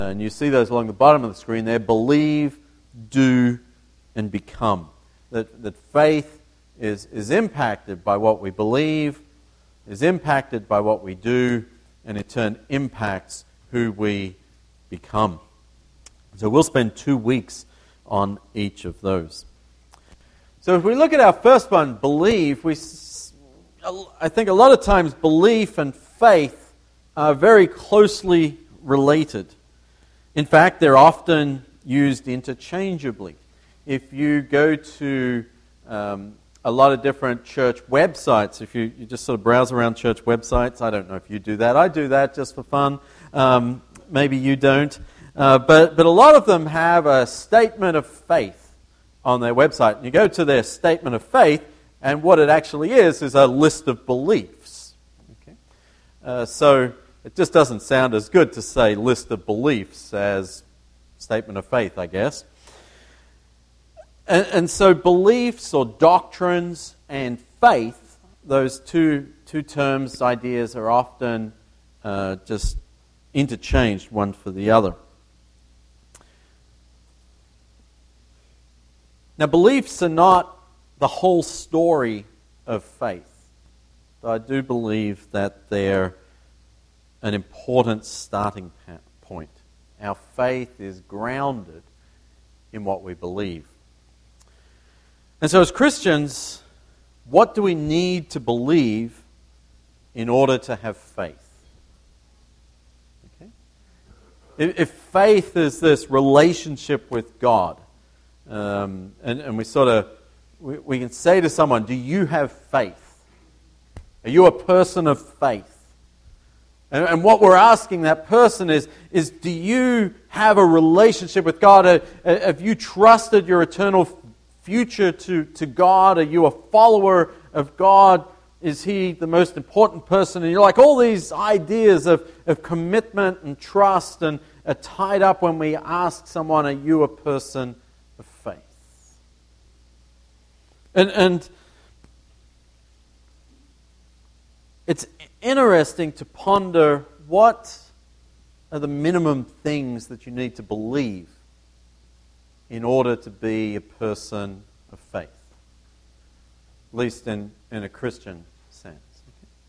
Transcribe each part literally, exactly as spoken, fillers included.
And you see those along the bottom of the screen there. Believe, do, and become. That, that faith is, is impacted by what we believe, is impacted by what we do, and in turn impacts who we become. So we'll spend two weeks on each of those. So if we look at our first one, believe, we, I think a lot of times belief and faith are very closely related. In fact, they're often used interchangeably. If you go to um, a lot of different church websites, if you, you just sort of browse around church websites, I don't know if you do that. I do that just for fun. Um, maybe you don't. Uh, but, but a lot of them have a statement of faith on their website. And you go to their statement of faith, and what it actually is is a list of beliefs. Okay? Uh, so it just doesn't sound as good to say list of beliefs as statement of faith, I guess. And, and so beliefs or doctrines and faith, those two, two terms, ideas, are often uh, just interchanged one for the other. Now, beliefs are not the whole story of faith, but I do believe that they're an important starting point. Our faith is grounded in what we believe. And so as Christians, what do we need to believe in order to have faith? Okay? If faith is this relationship with God, Um, and, and we sort of, we, we can say to someone, do you have faith? Are you a person of faith? And, and what we're asking that person is, is do you have a relationship with God? Uh, have you trusted your eternal future to, to God? Are you a follower of God? Is He the most important person? And you're like, all these ideas of, of commitment and trust and are tied up when we ask someone, are you a person of faith? And, and it's interesting to ponder what are the minimum things that you need to believe in order to be a person of faith, at least in, in a Christian sense.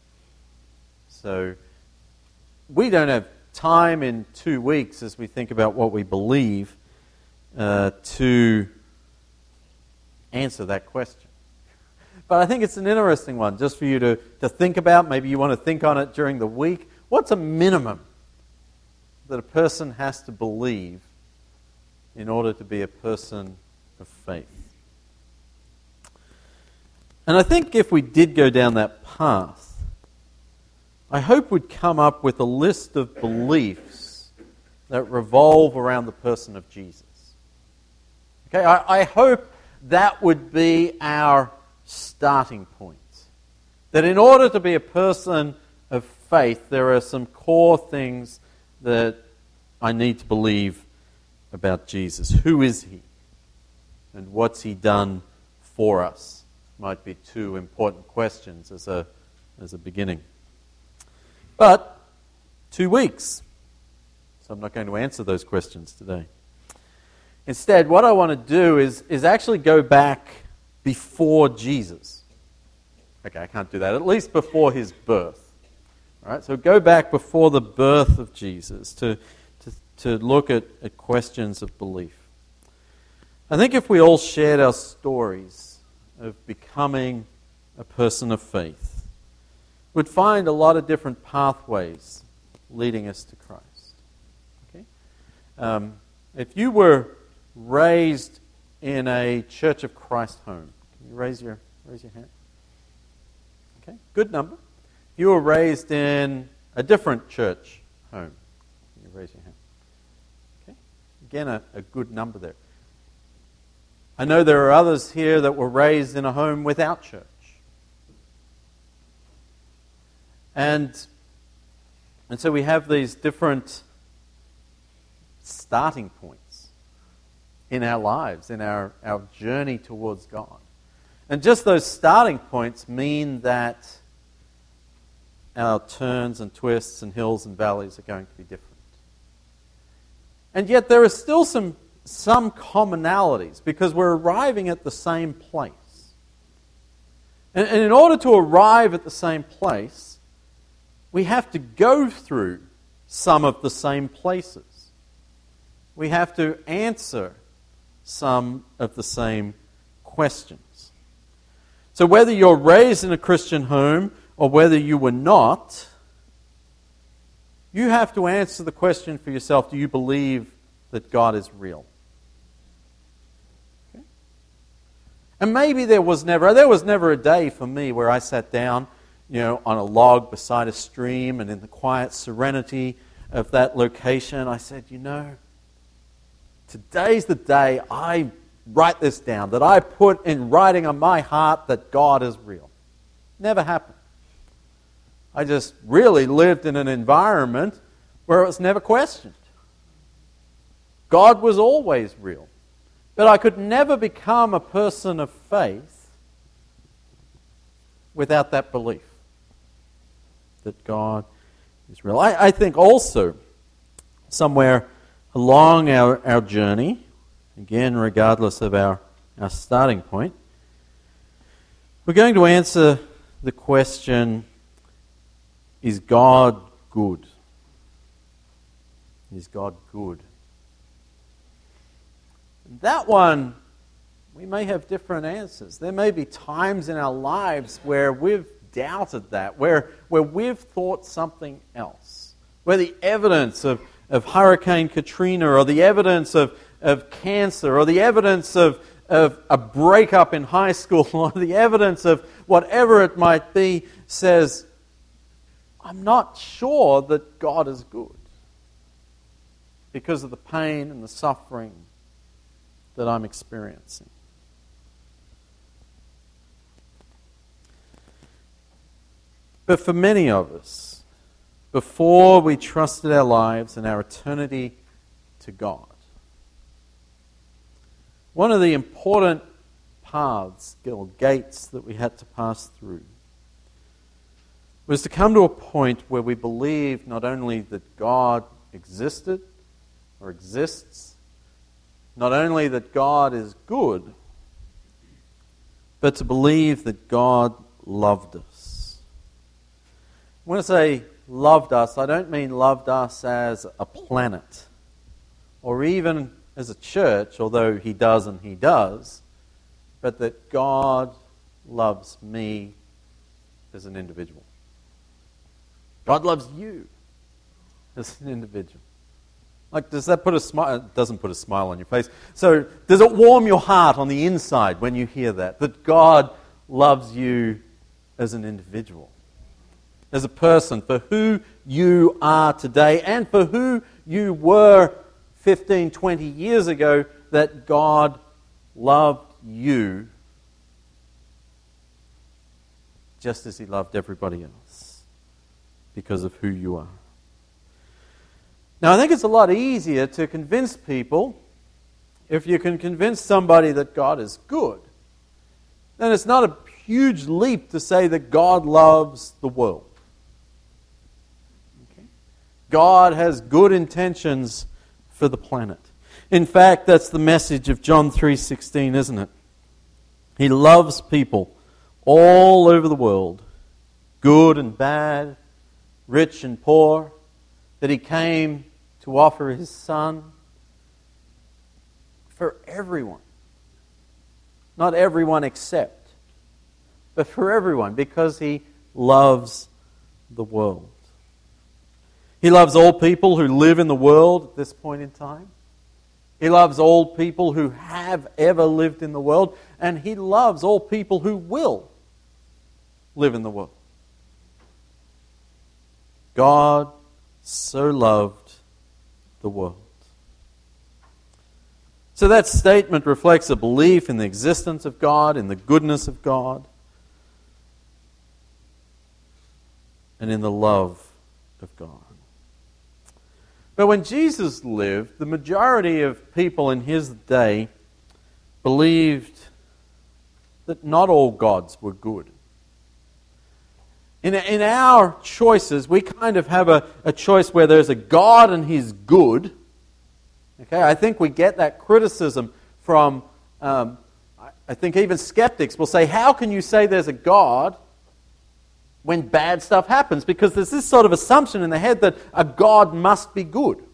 So we don't have time in two weeks as we think about what we believe Uh, to answer that question. But I think it's an interesting one just for you to, to think about. Maybe you want to think on it during the week. What's a minimum that a person has to believe in order to be a person of faith? And I think if we did go down that path, I hope we'd come up with a list of beliefs that revolve around the person of Jesus. Okay, I, I hope that would be our starting point. That in order to be a person of faith, there are some core things that I need to believe about Jesus. Who is He? And what's He done for us? Might be two important questions as a, as a beginning. But two weeks. So I'm not going to answer those questions today. Instead, what I want to do is, is actually go back before Jesus. Okay, I can't do that. At least before His birth. All right, so go back before the birth of Jesus to, to, to look at, at questions of belief. I think if we all shared our stories of becoming a person of faith, we'd find a lot of different pathways leading us to Christ. Okay? Um, if you were raised in a Church of Christ home. Can you raise your raise your hand? Okay, good number. If you were raised in a different church home, can you raise your hand? Okay, again, a, a good number there. I know there are others here that were raised in a home without church. And, and so we have these different starting points in our lives, in our, our journey towards God. And just those starting points mean that our turns and twists and hills and valleys are going to be different. And yet there are still some, some commonalities because we're arriving at the same place. And, and in order to arrive at the same place, we have to go through some of the same places. We have to answer some of the same questions. So whether you're raised in a Christian home or whether you were not, you have to answer the question for yourself, do you believe that God is real? Okay. And maybe there was never, there was never a day for me where I sat down, you know, on a log beside a stream and in the quiet serenity of that location, I said, you know, today's the day I write this down, that I put in writing on my heart that God is real. Never happened. I just really lived in an environment where it was never questioned. God was always real. But I could never become a person of faith without that belief that God is real. I, I think also somewhere along our, our journey, again regardless of our, our starting point, we're going to answer the question, is God good? Is God good? That one, we may have different answers. There may be times in our lives where we've doubted that, where, where we've thought something else, where the evidence of, of Hurricane Katrina or the evidence of, of cancer or the evidence of, of a breakup in high school or the evidence of whatever it might be says, I'm not sure that God is good because of the pain and the suffering that I'm experiencing. But for many of us, before we trusted our lives and our eternity to God, one of the important paths or gates that we had to pass through was to come to a point where we believed not only that God existed or exists, not only that God is good, but to believe that God loved us. When I say loved us, I don't mean loved us as a planet or even as a church, although He does and He does, but that God loves me as an individual. God loves you as an individual. Like, does that put a smile? It doesn't put a smile on your face. So, does it warm your heart on the inside when you hear that? That God loves you as an individual, as a person, for who you are today and for who you were fifteen, twenty years ago, that God loved you just as He loved everybody else because of who you are. Now, I think it's a lot easier to convince people if you can convince somebody that God is good. Then it's not a huge leap to say that God loves the world. Okay? God has good intentions for the planet. In fact, that's the message of John three sixteen, isn't it? He loves people all over the world, good and bad, rich and poor, that He came to offer His Son for everyone. Not everyone except, but for everyone, because He loves the world. He loves all people who live in the world at this point in time. He loves all people who have ever lived in the world, and He loves all people who will live in the world. God so loved the world. So that statement reflects a belief in the existence of God, in the goodness of God, and in the love of God. But when Jesus lived, the majority of people in His day believed that not all gods were good. In, in our choices, we kind of have a, a choice where there's a God and He's good, Okay, I think we get that criticism from, um, I think even skeptics will say, how can you say there's a God when bad stuff happens? Because there's this sort of assumption in the head that a God must be good.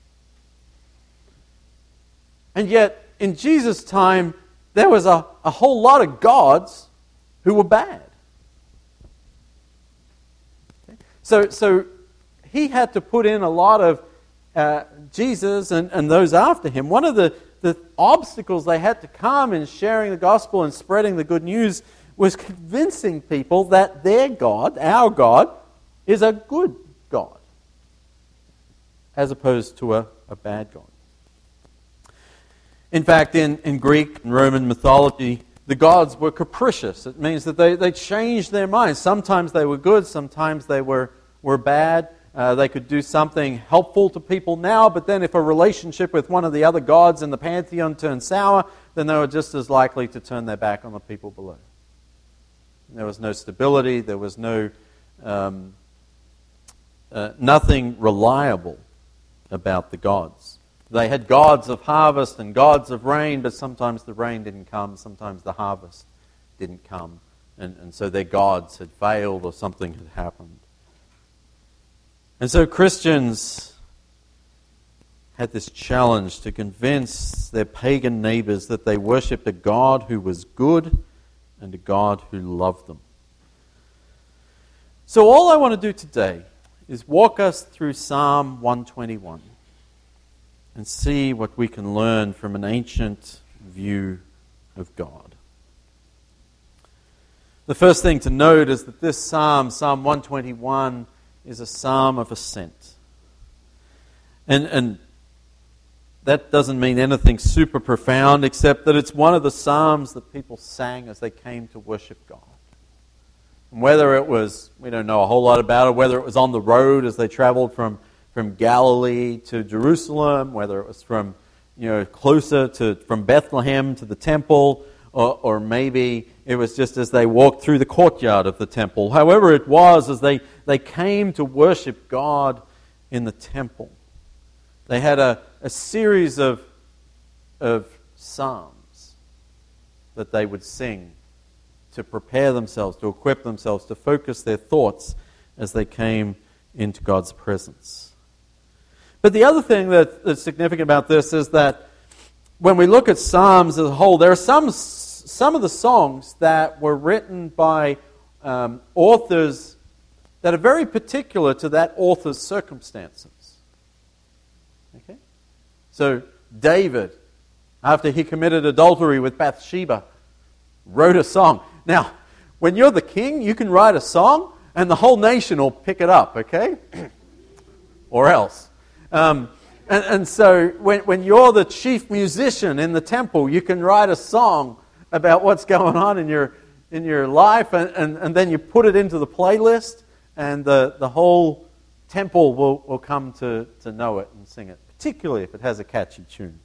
And yet, in Jesus' time, there was a, a whole lot of gods who were bad. Okay? So, so he had to put in a lot of uh, Jesus and, and those after him. One of the, the obstacles they had to come in sharing the gospel and spreading the good news was convincing people that their God, our God, is a good God, as opposed to a, a bad God. In fact, in, in Greek and Roman mythology, the gods were capricious. It means that they, they changed their minds. Sometimes they were good, sometimes they were, were bad. Uh, they could do something helpful to people now, but then if a relationship with one of the other gods in the pantheon turned sour, then they were just as likely to turn their back on the people below. There was no stability, there was no um, uh, nothing reliable about the gods. They had gods of harvest and gods of rain, but sometimes the rain didn't come, sometimes the harvest didn't come, and, and so their gods had failed or something had happened. And so Christians had this challenge to convince their pagan neighbors that they worshipped a God who was good and a God who loved them. So all I want to do today is walk us through Psalm one twenty-one and see what we can learn from an ancient view of God. The first thing to note is that this psalm, Psalm one twenty-one, is a psalm of ascent. And, and that doesn't mean anything super profound, except that it's one of the psalms that people sang as they came to worship God. And whether it was, we don't know a whole lot about it, whether it was on the road as they traveled from, from Galilee to Jerusalem, whether it was from, you know, closer to, from Bethlehem to the temple, or, or maybe it was just as they walked through the courtyard of the temple. However it was, as they, they came to worship God in the temple, they had a, a series of, of psalms that they would sing to prepare themselves, to equip themselves, to focus their thoughts as they came into God's presence. But the other thing that, that's significant about this is that when we look at psalms as a whole, there are some some of the songs that were written by um, authors that are very particular to that author's circumstances. Okay? So David, after he committed adultery with Bathsheba, wrote a song. Now, when you're the king, you can write a song and the whole nation will pick it up, okay? Or else. Um, and, and so when, when you're the chief musician in the temple, you can write a song about what's going on in your in your life, and, and, and then you put it into the playlist, and the, the whole temple will, will come to, to know it and sing it, particularly if it has a catchy tune.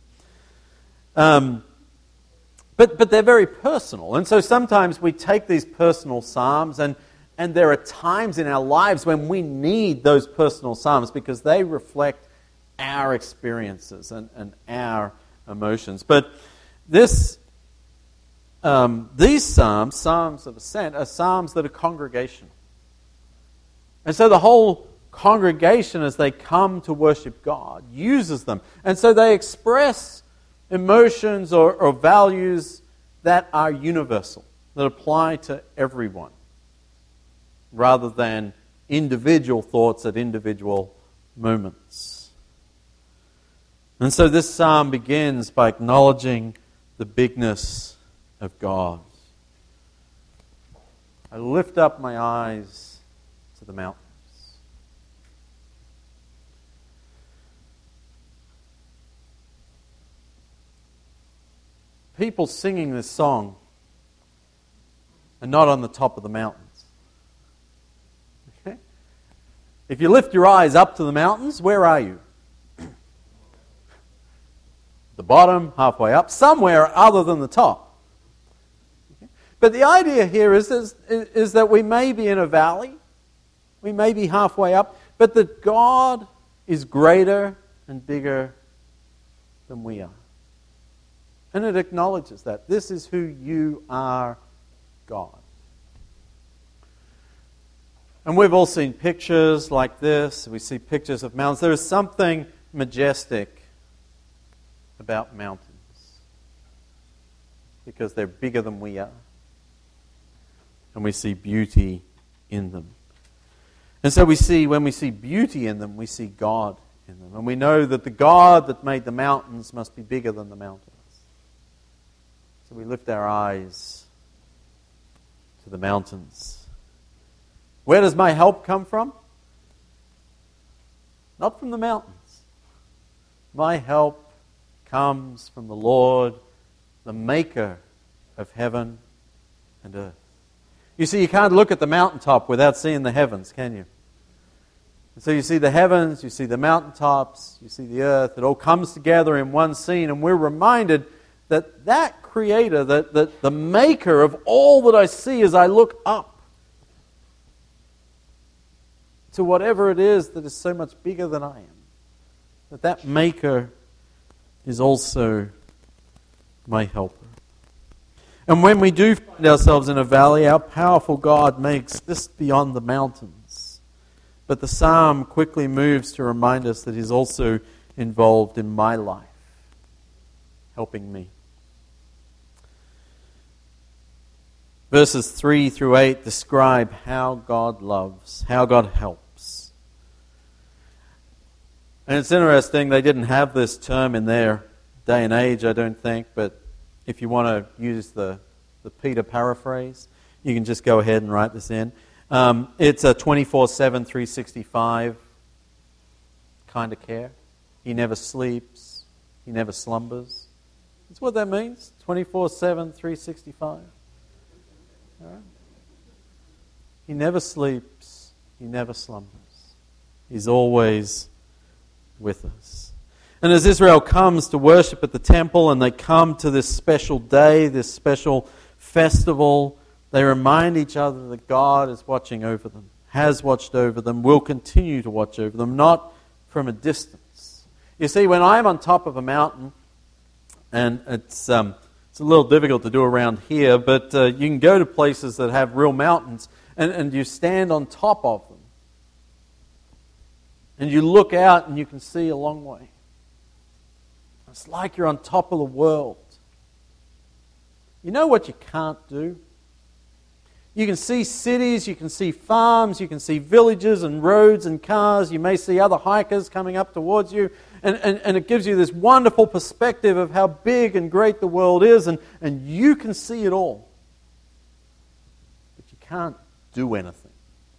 Um, but but they're very personal, and so sometimes we take these personal psalms, and, and there are times in our lives when we need those personal psalms because they reflect our experiences and, and our emotions. But this Um, these psalms, psalms of ascent, are psalms that are congregational. And so the whole congregation, as they come to worship God, uses them. And so they express emotions or, or values that are universal, that apply to everyone, rather than individual thoughts at individual moments. And so this psalm begins by acknowledging the bigness of God. I lift up my eyes to the mountains. People singing this song are not on the top of the mountains. Okay? If you lift your eyes up to the mountains, where are you? The bottom, halfway up, somewhere other than the top. But the idea here is, is, is that we may be in a valley, we may be halfway up, but that God is greater and bigger than we are. And it acknowledges that. This is who you are, God. And we've all seen pictures like this. We see pictures of mountains. There is something majestic about mountains because they're bigger than we are. And we see beauty in them. And so we see, when we see beauty in them, we see God in them. And we know that the God that made the mountains must be bigger than the mountains. So we lift our eyes to the mountains. Where does my help come from? Not from the mountains. My help comes from the Lord, the maker of heaven and earth. You see, you can't look at the mountaintop without seeing the heavens, can you? And so you see the heavens, you see the mountaintops, you see the earth. It all comes together in one scene, and we're reminded that that Creator, that, that the maker of all that I see as I look up to whatever it is that is so much bigger than I am, that that maker is also my helper. And when we do find ourselves in a valley, our powerful God may exist beyond the mountains. But the psalm quickly moves to remind us that He's also involved in my life, helping me. Verses three through eight describe how God loves, how God helps. And it's interesting, they didn't have this term in their day and age, I don't think, but if you want to use the, the Peter paraphrase, you can just go ahead and write this in. Um, it's a twenty-four seven, three sixty-five kind of care. He never sleeps. He never slumbers. That's what that means, twenty-four seven, three sixty-five. All right? He never sleeps. He never slumbers. He's always with us. And as Israel comes to worship at the temple and they come to this special day, this special festival, they remind each other that God is watching over them, has watched over them, will continue to watch over them, not from a distance. You see, when I'm on top of a mountain, and it's um, it's a little difficult to do around here, but uh, you can go to places that have real mountains, and, and you stand on top of them. And you look out and you can see a long way. It's like you're on top of the world. You know what you can't do? You can see cities, you can see farms, you can see villages and roads and cars. You may see other hikers coming up towards you. And, and, and it gives you this wonderful perspective of how big and great the world is. And, and you can see it all. But you can't do anything.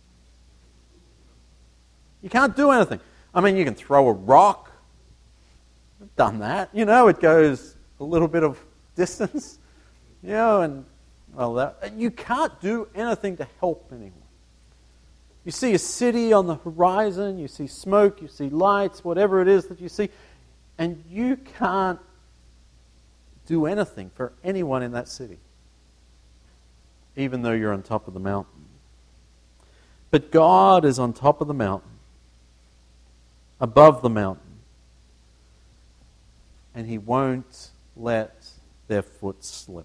You can't do anything. I mean, you can throw a rock. I've done that. You know, it goes a little bit of distance. You know, and well, that, you can't do anything to help anyone. You see a city on the horizon, you see smoke, you see lights, whatever it is that you see, and you can't do anything for anyone in that city, even though you're on top of the mountain. But God is on top of the mountain, above the mountain, and He won't let their foot slip.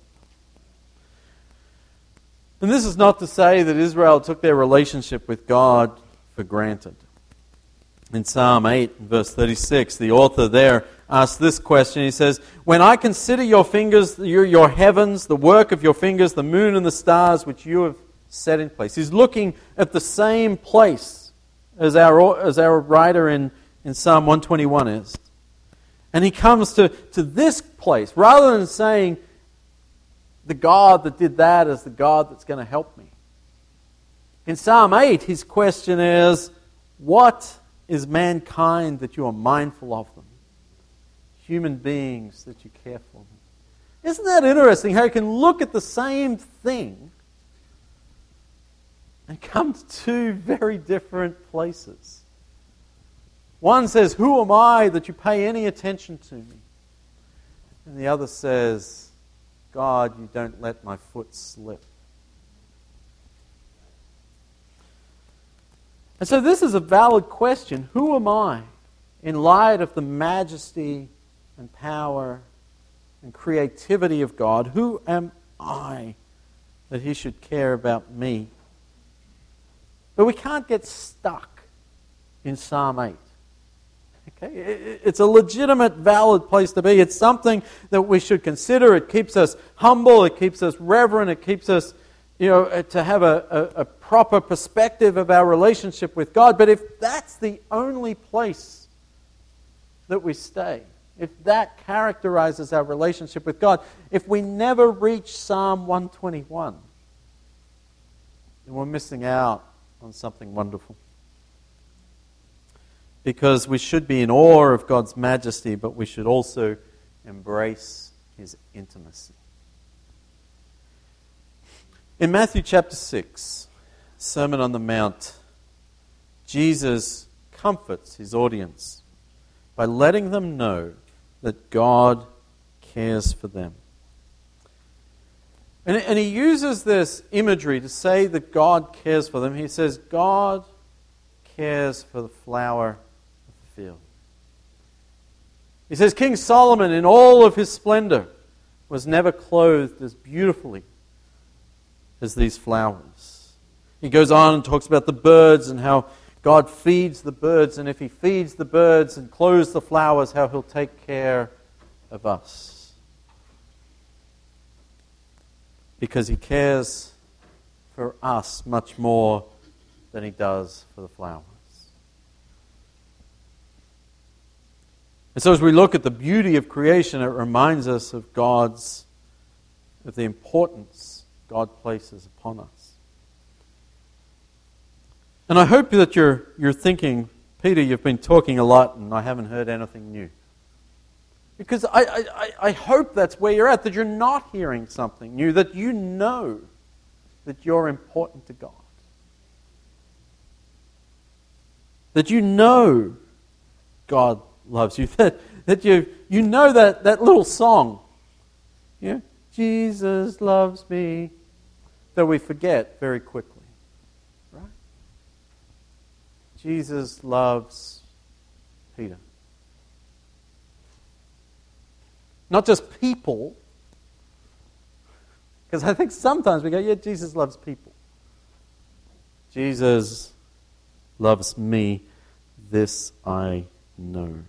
And this is not to say that Israel took their relationship with God for granted. In Psalm eight, verse thirty-six, the author there asks this question. He says, "When I consider your fingers, your, your heavens, the work of your fingers, the moon and the stars which you have set in place." He's looking at the same place as our, as our writer in, in Psalm one twenty-one is. And he comes to, to this place, rather than saying, the God that did that is the God that's going to help me. In Psalm eight, his question is, what is mankind that you are mindful of them? Human beings that you care for them. Isn't that interesting how you can look at the same thing and come to two very different places? One says, who am I that you pay any attention to me? And the other says, God, you don't let my foot slip. And so this is a valid question. Who am I in light of the majesty and power and creativity of God, who am I that He should care about me? But we can't get stuck in Psalm eight. Okay? It's a legitimate, valid place to be. It's something that we should consider. It keeps us humble. It keeps us reverent. It keeps us, you know, to have a, a, a proper perspective of our relationship with God. But if that's the only place that we stay, if that characterizes our relationship with God, if we never reach Psalm one twenty-one, then we're missing out on something wonderful. Because we should be in awe of God's majesty, but we should also embrace His intimacy. In Matthew chapter six, Sermon on the Mount, Jesus comforts His audience by letting them know that God cares for them. And, and He uses this imagery to say that God cares for them. He says, God cares for the flower of the field. He says, King Solomon in all of his splendor was never clothed as beautifully as these flowers. He goes on and talks about the birds and how God feeds the birds, and if He feeds the birds and clothes the flowers, how He'll take care of us. Because He cares for us much more than He does for the flowers. And so as we look at the beauty of creation, it reminds us of God's, of the importance God places upon us. And I hope that you're you're thinking, Peter, you've been talking a lot and I haven't heard anything new. Because I, I, I hope that's where you're at, that you're not hearing something new, that you know that you're important to God. That you know God loves you. That, that you you know that, that little song, yeah, Jesus loves me, that we forget very quickly. Jesus loves Peter. Not just people, because I think sometimes we go, yeah, Jesus loves people. Jesus loves me, this I know.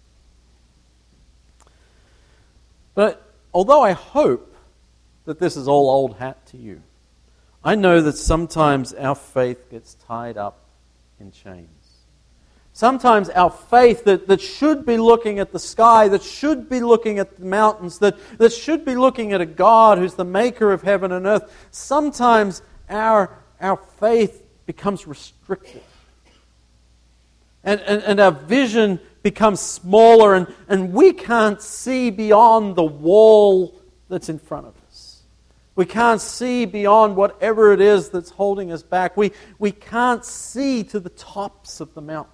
But although I hope that this is all old hat to you, I know that sometimes our faith gets tied up in chains. Sometimes our faith that, that should be looking at the sky, that should be looking at the mountains, that, that should be looking at a God who's the maker of heaven and earth, sometimes our, our faith becomes restricted. And, and, and our vision becomes smaller, and, and we can't see beyond the wall that's in front of us. We can't see beyond whatever it is that's holding us back. We, we can't see to the tops of the mountains.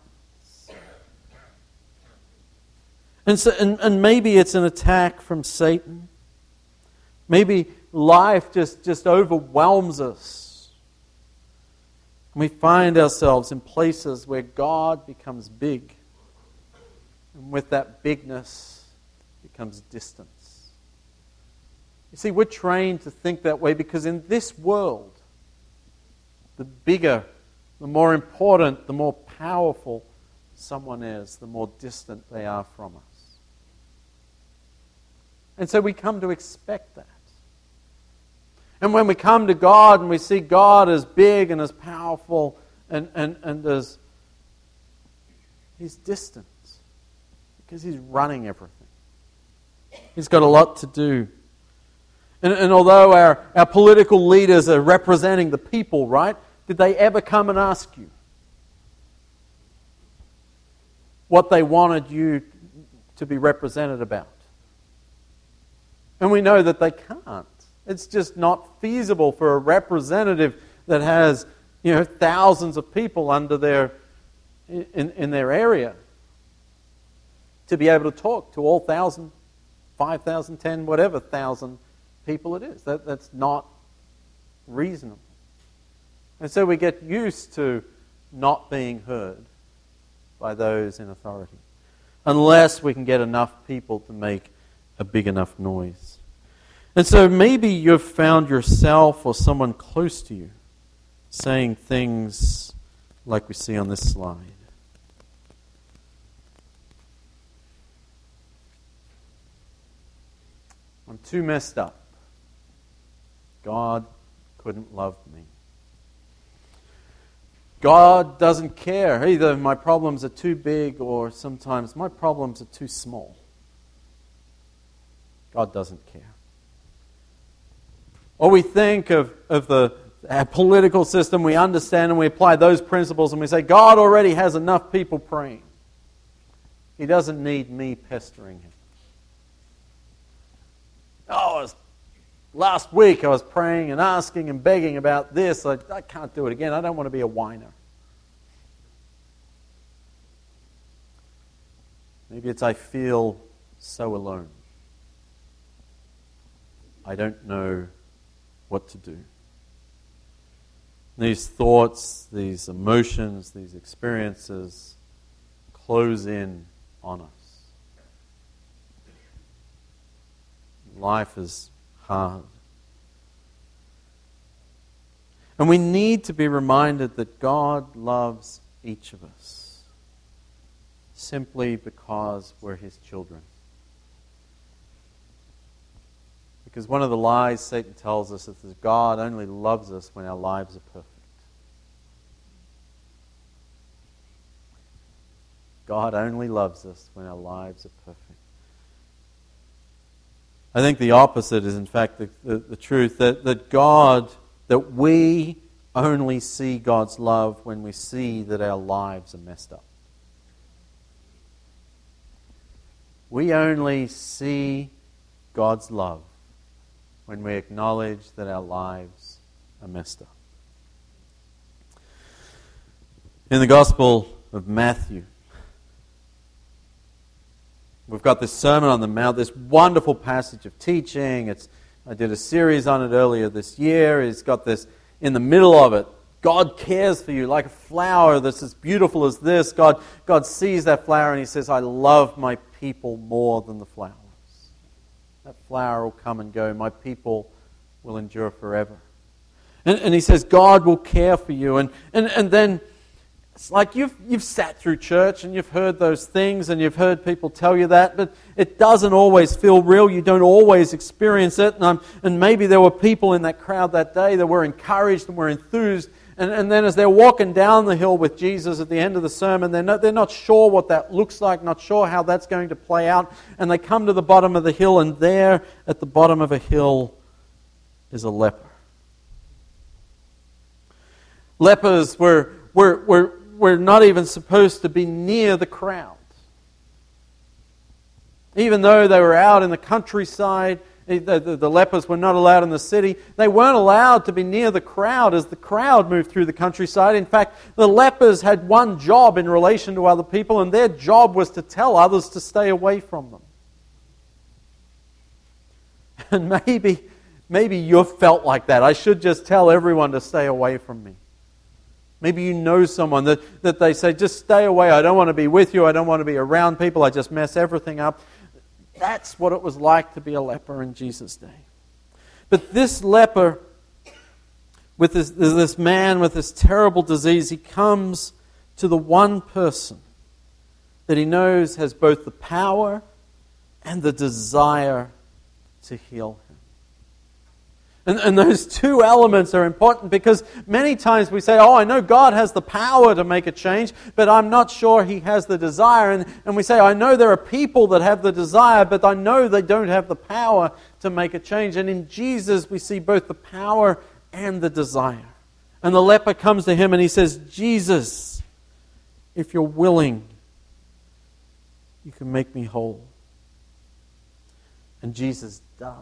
And, so, and, and maybe it's an attack from Satan. Maybe life just, just overwhelms us. And we find ourselves in places where God becomes big. And with that bigness becomes distance. You see, we're trained to think that way because in this world, the bigger, the more important, the more powerful someone is, the more distant they are from us. And so we come to expect that. And when we come to God and we see God as big and as powerful and, and, and as He's distant because He's running everything. He's got a lot to do. And, and although our, our political leaders are representing the people, right? Did they ever come and ask you what they wanted you to be represented about? And we know that they can't. It's just not feasible for a representative that has, you know, thousands of people under their in, in their area to be able to talk to all thousand, five thousand, ten, whatever thousand people it is. That, that's not reasonable. And so we get used to not being heard by those in authority. unless we can get enough people to make a big enough noise. And so maybe you've found yourself or someone close to you saying things like we see on this slide. I'm too messed up. God couldn't love me. God doesn't care. Either my problems are too big or sometimes my problems are too small. God doesn't care. Or we think of, of the our political system, we understand and we apply those principles and we say, God already has enough people praying. He doesn't need me pestering him. Oh, it was last week I was praying and asking and begging about this. I, I can't do it again. I don't want to be a whiner. Maybe it's I feel so alone. I don't know what to do. These thoughts, these emotions, these experiences close in on us. Life is hard. And we need to be reminded that God loves each of us simply because we're his children. Because one of the lies Satan tells us is that God only loves us when our lives are perfect. God only loves us when our lives are perfect. I think the opposite is in fact the, the, the truth, that, that God, that we only see God's love when we see that our lives are messed up. We only see God's love when we acknowledge that our lives are messed up. In the Gospel of Matthew, we've got this Sermon on the Mount, this wonderful passage of teaching. It's, I did a series on it earlier this year. It's got this, in the middle of it, God cares for you like a flower that's as beautiful as this. God, God sees that flower and he says, I love my people more than the flowers. That flower will come and go. My people will endure forever. And, and he says, God will care for you. And, and, and then it's like you've, you've sat through church and you've heard those things and you've heard people tell you that, but it doesn't always feel real. You don't always experience it. And, um, and maybe there were people in that crowd that day that were encouraged and were enthused. And, and then as they're walking down the hill with Jesus at the end of the sermon, they're not, they're not sure what that looks like, not sure how that's going to play out. And they come to the bottom of the hill, and there at the bottom of a hill is a leper. Lepers were, were, were, were not even supposed to be near the crowd. Even though they were out in the countryside, The, the, the lepers were not allowed in the city. They weren't allowed to be near the crowd as the crowd moved through the countryside. In fact, the lepers had one job in relation to other people, and their job was to tell others to stay away from them. And maybe, maybe you've felt like that. I should just tell everyone to stay away from me. Maybe you know someone that, that they say, just stay away. I don't want to be with you. I don't want to be around people. I just mess everything up. That's what it was like to be a leper in Jesus' day. But this leper, with this, this man with this terrible disease, he comes to the one person that he knows has both the power and the desire to heal him. And, and those two elements are important because many times we say, oh, I know God has the power to make a change, but I'm not sure he has the desire. And, and we say, I know there are people that have the desire, but I know they don't have the power to make a change. And in Jesus, we see both the power and the desire. And the leper comes to him and he says, Jesus, if you're willing, you can make me whole. And Jesus does.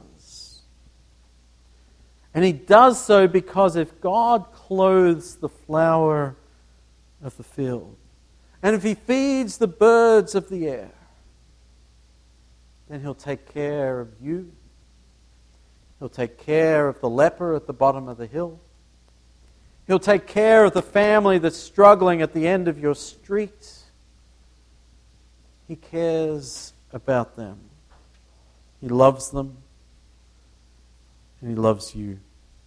And he does so because if God clothes the flower of the field, and if he feeds the birds of the air, then he'll take care of you. He'll take care of the leper at the bottom of the hill. He'll take care of the family that's struggling at the end of your street. He cares about them. He loves them. And He loves you.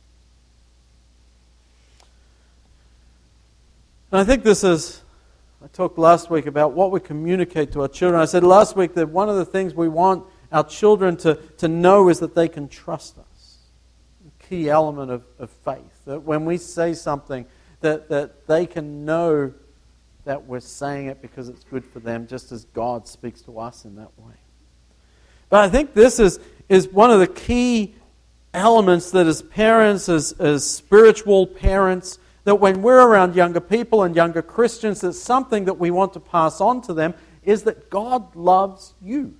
And I think this is, I talked last week about what we communicate to our children. I said last week that one of the things we want our children to, to know is that they can trust us. A key element of, of faith. That when we say something, that, that they can know that we're saying it because it's good for them, just as God speaks to us in that way. But I think this is, is one of the key elements that as parents, as, as spiritual parents, that when we're around younger people and younger Christians, that's something that we want to pass on to them, is that God loves you.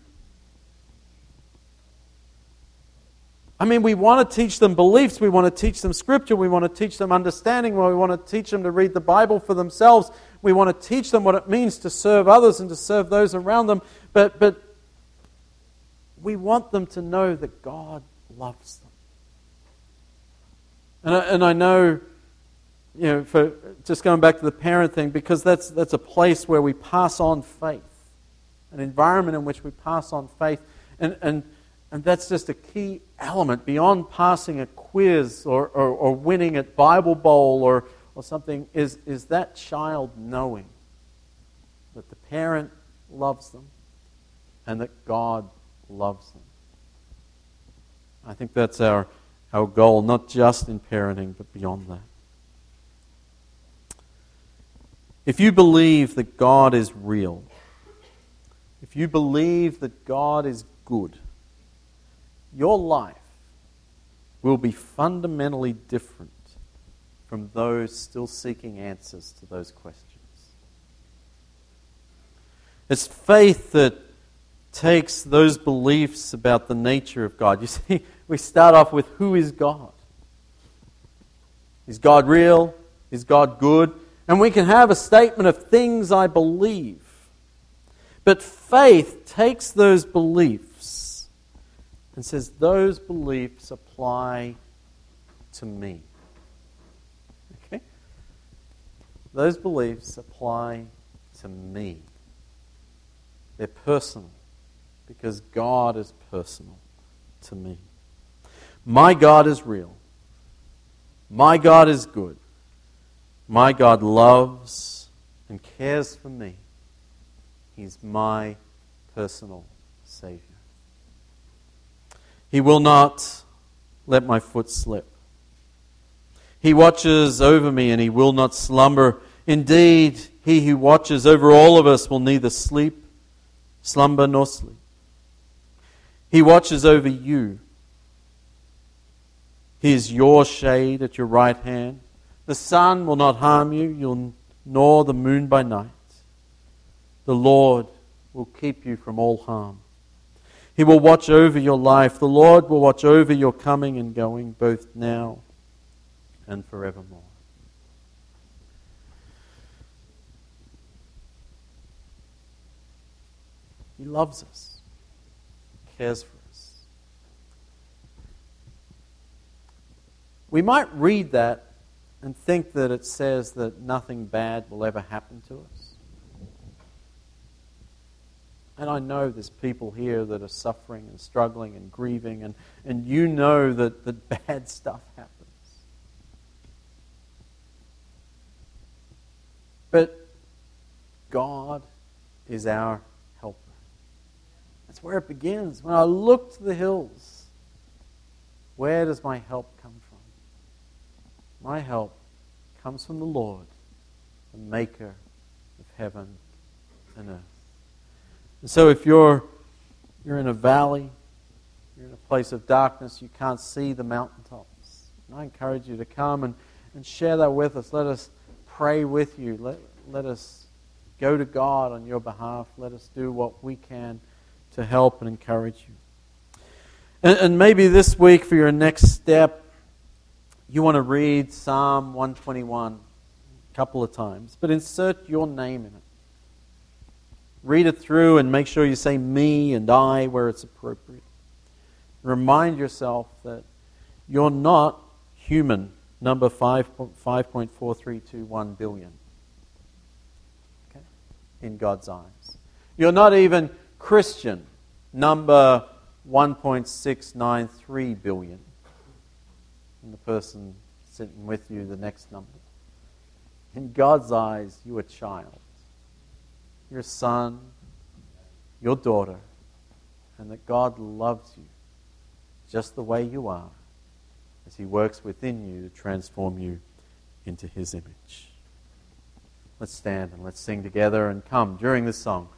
I mean, we want to teach them beliefs, we want to teach them Scripture, we want to teach them understanding, we want to teach them to read the Bible for themselves, we want to teach them what it means to serve others and to serve those around them, but, but we want them to know that God loves them. And I, and I know, you know, for just going back to the parent thing, because that's that's a place where we pass on faith, an environment in which we pass on faith, and and, and that's just a key element beyond passing a quiz or, or, or winning at Bible Bowl or, or something, is, is that child knowing that the parent loves them and that God loves them. I think that's our, our goal, not just in parenting, but beyond that. If you believe that God is real, if you believe that God is good, your life will be fundamentally different from those still seeking answers to those questions. It's faith that takes those beliefs about the nature of God. You see, we start off with, who is God? Is God real? Is God good? And we can have a statement of things I believe. But faith takes those beliefs and says, those beliefs apply to me. Okay? Those beliefs apply to me. They're personal because God is personal to me. My God is real. My God is good. My God loves and cares for me. He's my personal Savior. He will not let my foot slip. He watches over me and He will not slumber. Indeed, He who watches over all of us will neither sleep, slumber, nor sleep. He watches over you. He is your shade at your right hand. The sun will not harm you, nor the moon by night. The Lord will keep you from all harm. He will watch over your life. The Lord will watch over your coming and going, both now and forevermore. He loves us, cares for us. We might read that and think that it says that nothing bad will ever happen to us. And I know there's people here that are suffering and struggling and grieving, and, and you know that, that bad stuff happens. But God is our helper. That's where it begins. When I look to the hills, where does my help come from? My help comes from the Lord, the maker of heaven and earth. And so if you're you're in a valley, you're in a place of darkness, you can't see the mountaintops, and I encourage you to come and, and share that with us. Let us pray with you. Let, let us go to God on your behalf. Let us do what we can to help and encourage you. And, and maybe this week for your next step, you want to read Psalm one twenty-one a couple of times, but insert your name in it. Read it through and make sure you say me and I where it's appropriate. Remind yourself that you're not human, number five point four three two one billion, okay, in God's eyes. You're not even Christian, number one point six nine three billion. And the person sitting with you, the next number. In God's eyes, you're a child. You're a son, your daughter, and that God loves you just the way you are as He works within you to transform you into His image. Let's stand and let's sing together and come during this song.